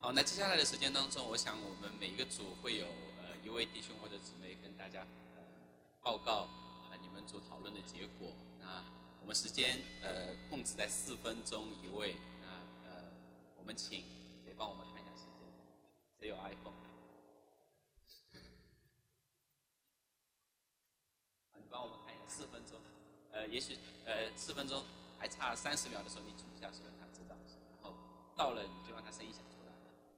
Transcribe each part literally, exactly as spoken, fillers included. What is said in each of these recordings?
好，那接下来的时间当中，我想我们每一个组会有呃一位弟兄或者姊妹跟大家呃报告啊、呃、你们组讨论的结果。那我们时间呃控制在四分钟一位。那呃我们请谁帮我们看一下时间？谁有 iPhone？ 啊，你帮我们看一下四分钟。呃，也许呃四分钟还差三十秒的时候，你举一下手让他知道，然后到了你就让他声音响出来。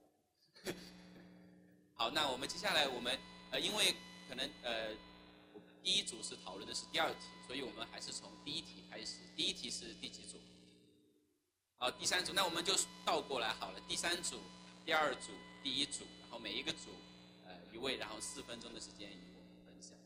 好，那我们接下来我们呃，因为可能呃，第一组是讨论的是第二题，所以我们还是从第一题开始。第一题是第几组？好，第三组，那我们就倒过来好了。第三组、第二组、第一组，然后每一个组呃一位，然后四分钟的时间与我们分享。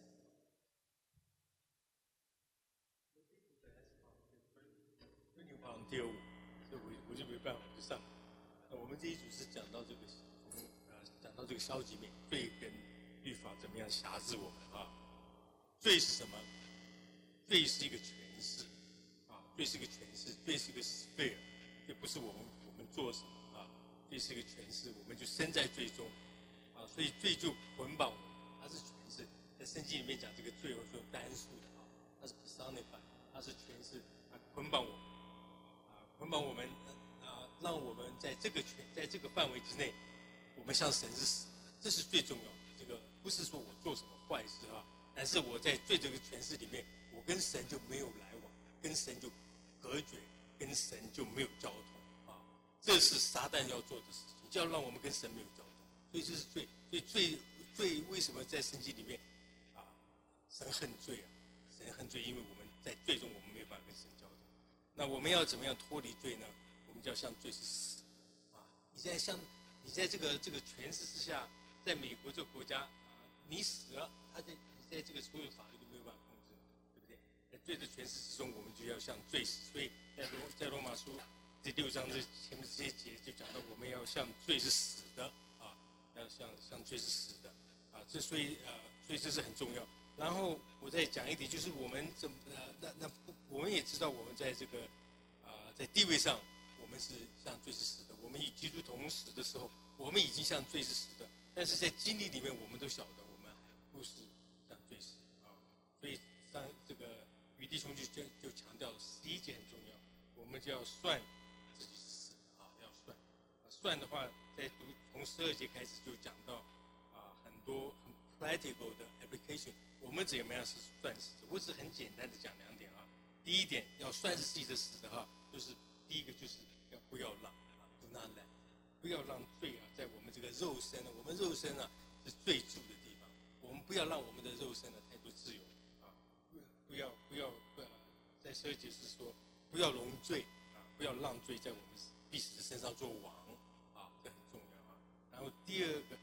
第二五，所以我我就没办法就上。那我们这一组是讲到这个，呃，讲到这个消极面，罪跟律法怎么样辖制我们啊？罪是什么？罪是一个诠释啊，罪是一个诠释，罪是一个 sphere， 也不是我们我们做什么啊，罪是一个诠释，我们就身在罪中啊，所以罪就捆绑我们，它是诠释。在圣经里面讲这个罪，我说单数的啊，它是 personify， 它是诠释，它捆绑我们。捆绑我们啊，让我们在这个权，在这个范围之内，我们向神是死，这是最重要的。这个不是说我做什么坏事啊，但是我在罪这个权势里面，我跟神就没有来往，跟神就隔绝，跟神就没有交通啊。这是撒旦要做的事情，就要让我们跟神没有交通。所以这是罪，所以罪罪为什么在圣经里面啊，神恨罪啊，神恨罪，因为我们在罪中，我们没有办法跟神交通。那我们要怎么样脱离罪呢？我们就要向罪是死啊！你在向你在这个这个权势之下，在美国这个国家啊，你死了，他在你在这个所有法律都没有办法控制，对不对？在罪的权势之中，我们就要向罪死。所以在罗在罗马书第六章这前面这些节就讲到，我们要向罪是死的啊，要向向罪是死的啊。这所以呃，所以这是很重要。然后我再讲一点，就是我们怎么呃那那我们也知道，我们在这个啊、呃、在地位上，我们是向罪是死的。我们与基督同死的时候，我们已经向罪是死的。但是在经历里面，我们都晓得，我们还不是向罪死啊。所以上这个于弟兄就就就强调第一件很重要，我们就要算自己是死的啊，要算。算的话，在读从十二节开始就讲到啊很多很 practical 的 application。我们怎么样是算死的？我只很简单的讲两点啊。第一点，要算是自己的死的哈，就是第一个就是要不要让啊 ，do not let， 不要让罪啊在我们这个肉身呢，我们肉身啊是罪住的地方，我们不要让我们的肉身呢太多自由啊，不要不要不要，在十二节是说不要容罪啊，不要让罪在我们彼此的身上做王啊，这很重要啊。然后第二个。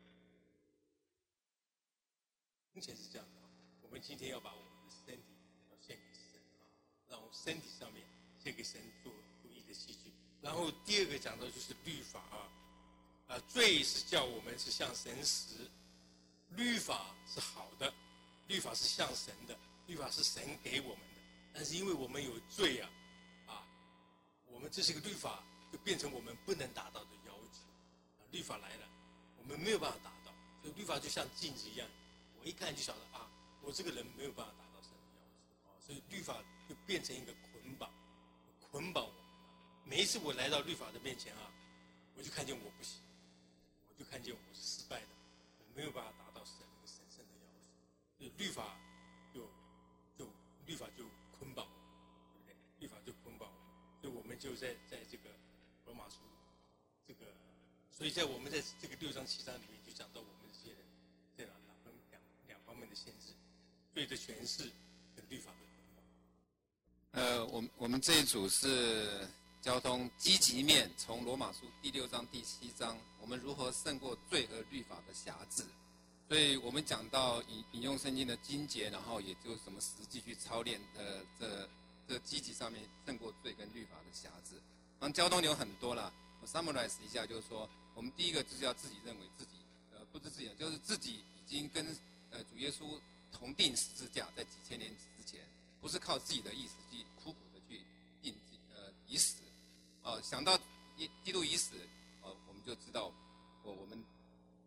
目前是这样的，我们今天要把我们的身体要献给神啊，让身体上面献给神做如意的器具。然后第二个讲到就是律法啊，啊，罪是叫我们是向神死，律法是好的，律法是向神的，律法是神给我们的。但是因为我们有罪啊，啊，我们这是个律法，就变成我们不能达到的要求。啊，律法来了，我们没有办法达到，所以律法就像镜子一样。我一看就晓得啊，我这个人没有办法达到神的要求啊，所以律法就变成一个捆绑，捆绑我们。每一次我来到律法的面前啊，我就看见我不行，我就看见我是失败的，我没有办法达到神那个神圣的要求，所以律法就就律法就捆绑我们，对不对？律法就捆绑我们，所以我们就在在这个罗马书这个，所以在我们在这个六章七章里面就讲到我们这些人这样。方面的限制，罪的诠释跟律法的捆绑。 呃，我们我们这一组是交通积极面，从罗马书第六章、第七章，我们如何胜过罪和律法的辖制。所以我们讲到引引用圣经的经节，然后也就什么实际去操练，呃，这这积极上面胜过罪跟律法的辖制。那交通有很多啦，我 summarize 一下，就是说，我们第一个就是要自己认为自己，呃，不是自己，就是自己已经跟呃，主耶稣同定十字架，在几千年之前，不是靠自己的意志去苦苦的去定呃已死，呃，想到基督已死，呃，我们就知道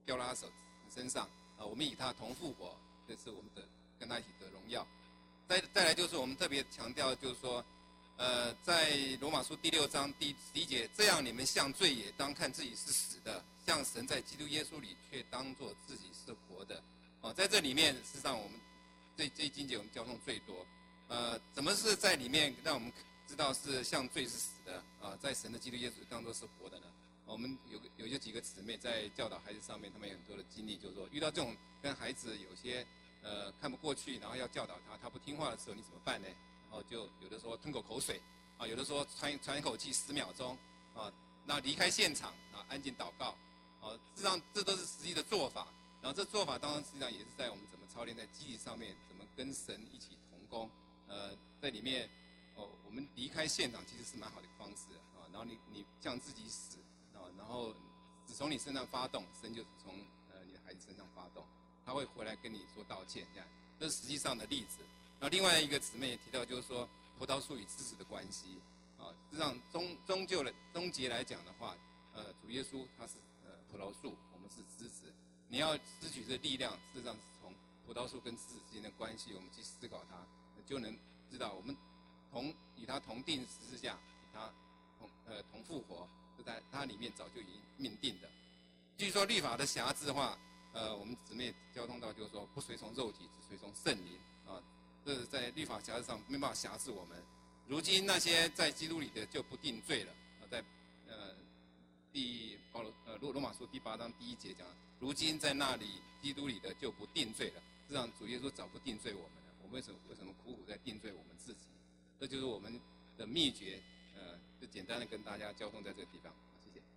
掉到他手身上，啊，我们以他同复活，这是我们的跟他一起得荣耀。再再来就是我们特别强调，就是说，呃，在罗马书第六章第十一节，这样你们像罪也当看自己是死的，像神在基督耶稣里却当作自己是活的。哦，在这里面，事实上我们这这一经节我们交通最多。呃，怎么是在里面让我们知道是像罪是死的啊，在神的基督耶稣当作是活的呢？我们有有有几个姊妹在教导孩子上面，他们有很多的经历，就是说遇到这种跟孩子有些呃看不过去，然后要教导他，他不听话的时候，你怎么办呢？然后就有的说吞口口水啊，有的说喘喘一口气十秒钟啊，那离开现场啊，安静祷告啊，事实上这都是实际的做法。然后这做法当然实际上也是在我们怎么操练在基地上面，怎么跟神一起同工。呃，在里面哦，我们离开现场其实是蛮好的方式啊。然后你你向自己死啊，然后只从你身上发动，神就从呃你的孩子身上发动，他会回来跟你说道歉，这样这是实际上的例子。然后另外一个姊妹也提到，就是说葡萄树与枝子的关系啊，实际上终终究的终结来讲的话，呃，主耶稣他是呃葡萄树，我们是枝子。你要支取这力量，事实上是从葡萄树跟枝子之间的关系，我们去思考它，就能知道我们同与他同定十字架，与他同呃同复活，是在它里面早就已经命定的。据说律法的辖制的话，呃，我们姊妹交通到就是说不随从肉体，只随从圣灵啊。这是在律法辖制上没办法辖制我们。如今那些在基督里的就不定罪了。啊，在呃第保罗呃罗罗马书第八章第一节讲。如今在那里，基督里的就不定罪了。实际上，主耶稣早不定罪我们了。我们为什么为什么苦苦在定罪我们自己？这就是我们的秘诀。呃，就简单的跟大家交通在这个地方。谢谢。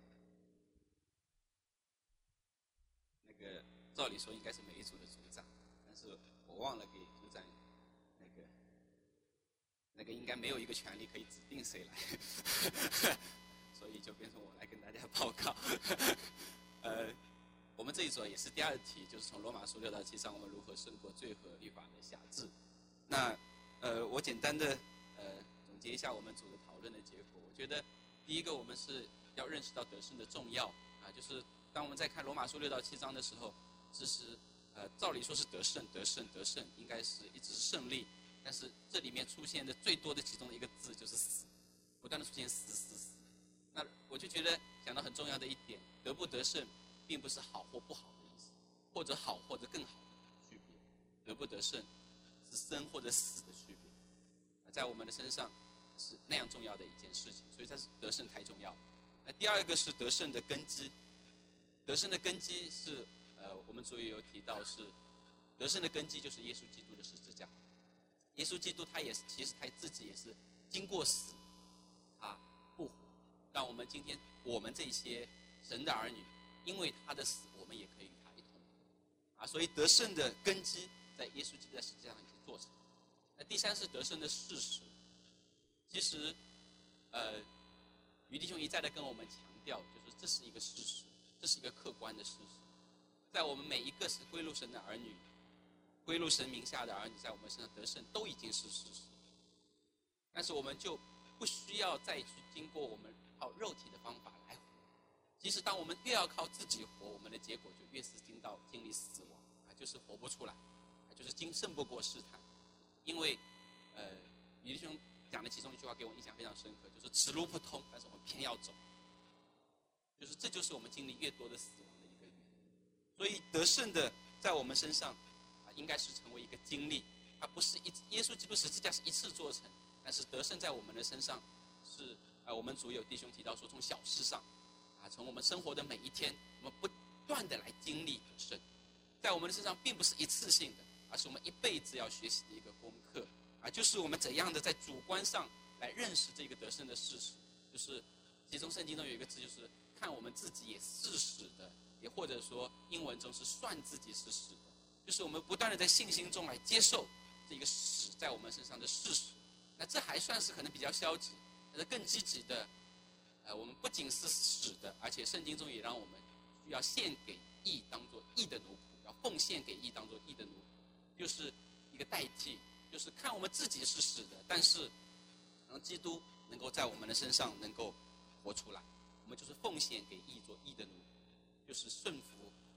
那个照理说应该是每一组的组长，但是我忘了给组长那个那个应该没有一个权利可以指定谁来，所以就变成我来跟大家报告。呃。我们这一组也是第二题，就是从罗马书六到七章，我们如何胜过罪和律法的辖制。那呃，我简单的呃总结一下我们组的讨论的结果。我觉得第一个，我们是要认识到得胜的重要啊，就是当我们在看罗马书六到七章的时候，其实呃照理说是得胜、得胜、得胜，应该是一直是胜利，但是这里面出现的最多的其中的一个字就是死，不断的出现死死死。那我就觉得讲到很重要的一点，得不得胜并不是好或不好的意思，或者好或者更好的区别。得不得胜是生或者死的区别，在我们的身上是那样重要的一件事情，所以它是得胜太重要。那第二个是得胜的根基，得胜的根基是呃，我们主也有提到是得胜的根基就是耶稣基督的十字架。耶稣基督他也是其实他自己也是经过死，他复活，让我们今天我们这些神的儿女。因为他的死，我们也可以与他一同啊，所以得胜的根基在耶稣基督在十字架上已经做成。那第三是得胜的事实。其实，呃，于弟兄一再的跟我们强调，就是这是一个事实，这是一个客观的事实。在我们每一个是归入神的儿女，归入神名下的儿女，在我们身上得胜都已经是事实。但是我们就不需要再去经过我们靠肉体的方法来活。其实，当我们越要靠自己活，我们的结果就越是经到经历死亡啊，就是活不出来，啊，就是经胜不过试探。因为，呃，于弟兄讲的其中一句话给我印象非常深刻，就是此路不通，但是我们偏要走。就是这就是我们经历越多的死亡的一个原因。所以得胜的在我们身上啊，应该是成为一个经历，它不是一耶稣基督十字架是一次做成，但是得胜在我们的身上是啊，我们主有弟兄提到说，从小事上。啊，从我们生活的每一天，我们不断的来经历得胜，在我们的身上并不是一次性的，而是我们一辈子要学习的一个功课啊，就是我们怎样的在主观上来认识这个得胜的事实，就是其中圣经中有一个字，就是看我们自己也是死的，也或者说英文中是算自己是死的，就是我们不断的在信心中来接受这个死在我们身上的事实。那这还算是可能比较消极，但是更积极的。呃，我们不仅是死的，而且圣经中也让我们需要献给义，当做义的奴仆，要奉献给义，当做义的奴仆，就是一个代替，就是看我们自己是死的，但是让基督能够在我们的身上能够活出来，我们就是奉献给义，做义的奴仆，就是顺服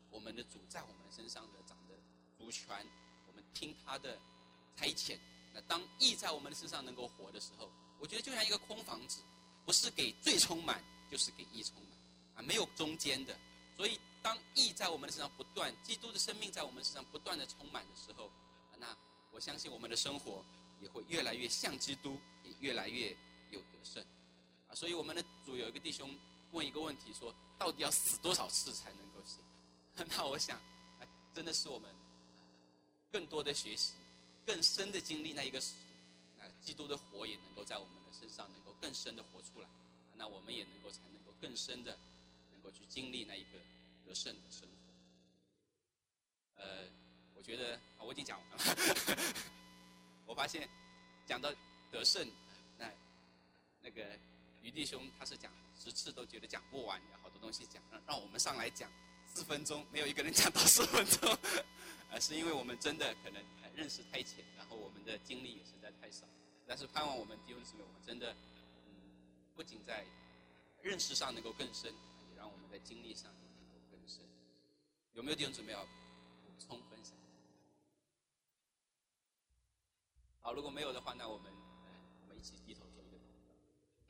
我们的主在我们身上的掌的主权，我们听他的差遣。那当义在我们的身上能够活的时候，我觉得就像一个空房子，不是给最充满，就是给义充满啊，没有中间的。所以当义在我们的身上不断，基督的生命在我们身上不断的充满的时候，啊，那我相信我们的生活也会越来越像基督，也越来越有得胜啊。所以我们的主有一个弟兄问一个问题说，到底要死多少次才能够行？那我想，哎，真的是我们更多的学习，更深的经历那一个死，那基督的活也能够在我们的身上能够更深的活出来，那我们也能够才能够更深的能够去经历那一个得胜的生活。呃，我觉得啊，我已经讲完了。我发现讲到得胜，那那个于弟兄他是讲十次都觉得讲不完，有好多东西讲，让让我们上来讲四分钟，没有一个人讲到四分钟，呃，是因为我们真的可能认识太浅，然后我们的经历也实在太少。但是盼望我们弟兄姊妹，我们真的，嗯，不仅在认识上能够更深，也让我们在经历上也能够更深。有没有弟兄姊妹要补充分享？好，如果没有的话，那我们呃，我们一起低头做一个祷告。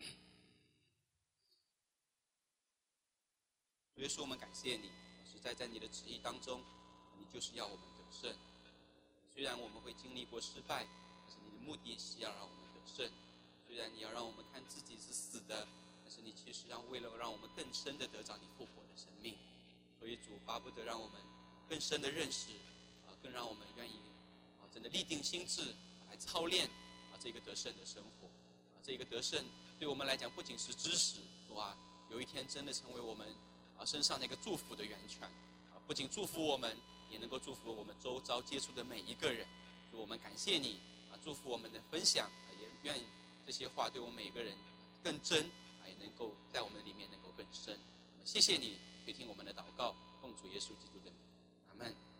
主耶稣，我们感谢你，实在在你的旨意当中，你就是要我们得胜。虽然我们会经历过失败，但是你的目的是要让我们得胜。虽然你要让我们看自己是死的，但是你其实让为了让我们更深的得着你复活的生命。所以主巴不得让我们更深的认识，啊，更让我们愿意啊，真的立定心志来操练啊这个得胜的生活。啊，这个得胜对我们来讲不仅是知识，主啊，有一天真的成为我们啊身上那个祝福的源泉。啊，不仅祝福我们，也能够祝福我们周遭接触的每一个人。主，我们感谢你啊，祝福我们的分享，啊，也愿这些话对我们每一个人更真，啊，也能够在我们里面能够更深。谢谢你垂听我们的祷告，奉主耶稣基督的名，阿们。